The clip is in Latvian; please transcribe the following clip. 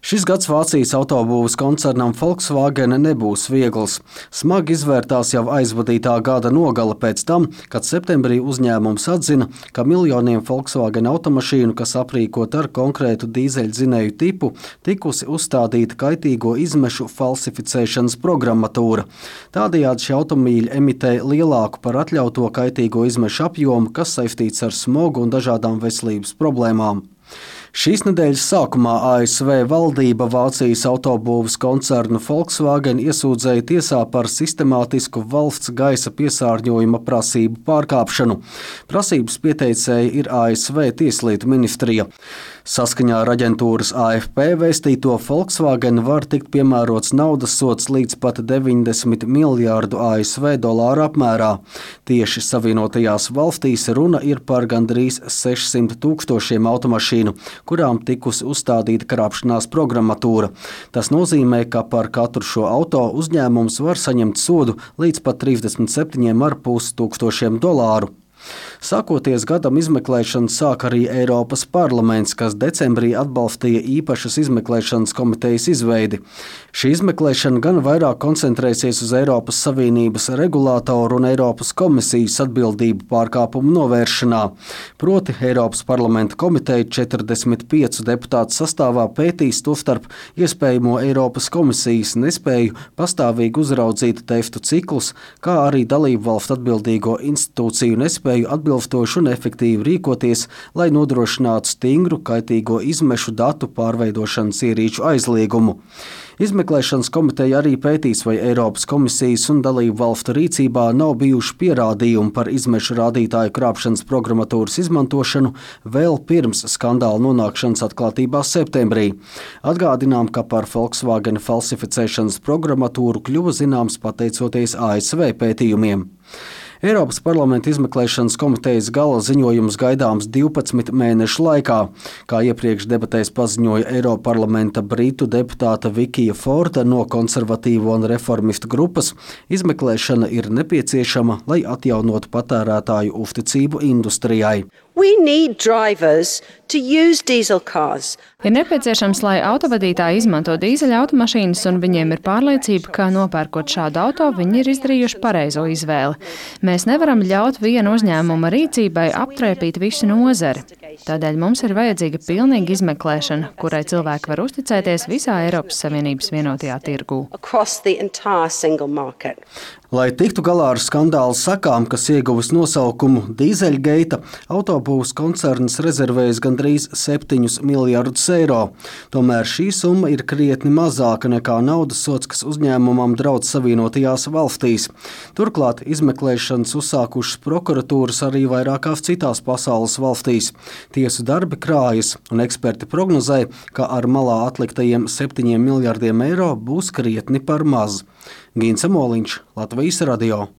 Šis gads Vācijas autobūves koncernam Volkswagen nebūs viegls. Smagi izvērtās jau aizvadītā gada nogale pēc tam, kad septembrī uzņēmums atzina, ka miljoniem Volkswagen automašīnu, kas aprīkot ar konkrētu dīzeļdzinēju tipu, tikusi uzstādīta kaitīgo izmešu falsificēšanas programmatūra. Tādējādi šie automobīļi emitē lielāku par atļauto kaitīgo izmešu apjomu, kas saistīts ar smogu un dažādām veselības problēmām. Šīs nedēļas sākumā ASV valdība Vācijas autobūves koncernu Volkswagen iesūdzēja tiesā par sistemātisku valsts gaisa piesārņojuma prasību pārkāpšanu. Prasības pieteicēja ir ASV Tieslietu ministrija. Saskaņā ar aģentūras AFP vēstīto Volkswagen var tikt piemērots naudas sods līdz pat 90 miljārdu ASV dolāru apmērā. Tieši Savienotajās valstīs runa ir par gandrīz 600 tūkstošiem automašīnu, kurām tikusi uzstādīta krāpšanās programmatūra. Tas nozīmē, ka par katru šo auto uzņēmums var saņemt sodu līdz pat 37,5 tūkstošiem dolāru. Sākoties gadam izmeklēšanu sāk arī Eiropas parlaments, kas decembrī atbalstīja īpašas izmeklēšanas komitejas izveidi. Šī izmeklēšana gan vairāk koncentrēsies uz Eiropas Savienības regulātoru un Eiropas komisijas atbildību pārkāpumu novēršanā. Proti Eiropas parlamenta komiteja 45 deputātu sastāvā pētīs tostarp iespējamo Eiropas komisijas nespēju pastāvīgi uzraudzīt testu ciklus, kā arī dalību valstu atbildīgo institūciju nespēju atbilstoši un efektīvi rīkoties, lai nodrošinātu stingru kaitīgo izmešu datu pārveidošanas ierīču aizliegumu. Izmeklēšanas komiteja arī pētīs, vai Eiropas komisijas un dalību valstu rīcībā nav bijuši pierādījumi par izmešu rādītāju krāpšanas programmatūras izmantošanu vēl pirms skandāla nonākšanas atklātībā septembrī. Atgādinām, ka par Volkswagen falsificēšanas programmatūru kļuva zināms pateicoties ASV pētījumiem. Eiropas parlamenta izmeklēšanas komitejas gala ziņojums gaidāms 12 mēnešu laikā. Kā iepriekš debatēs paziņoja Eiroparlamenta britu deputāta Vikija Forda no konservatīvo un reformistu grupas, izmeklēšana ir nepieciešama, lai atjaunotu patērētāju uzticību industrijai. Ir nepieciešams, lai autovadītāji izmanto dīzeļa automašīnas, un viņiem ir pārliecība, ka nopērkot šādu auto, viņi ir izdarījuši pareizo izvēli. Mēs nevaram ļaut vienu uzņēmuma rīcībai aptrēpīt visu nozari. Tādēļ mums ir vajadzīga pilnīga izmeklēšana, kurai cilvēki var uzticēties visā Eiropas Savienības vienotajā tirgū. Lai tiktu galā ar skandālu sekām, kas ieguvis nosaukumu Dīzeļgeita, autobūves koncerns rezervējas gandrīz 7 miljardus eiro. Tomēr šī summa ir krietni mazāka nekā naudas sods, kas uzņēmumam draudz Savienotajās valstīs. Turklāt izmeklēšanas uzsākušas prokuratūras arī vairākās citās pasaules valstīs. Tiesu darbi krājas, un eksperti prognozē, ka ar malā atliktajiem 7 miljardiem eiro būs krietni par maz. Gins Amoliņš, Latvijas radio.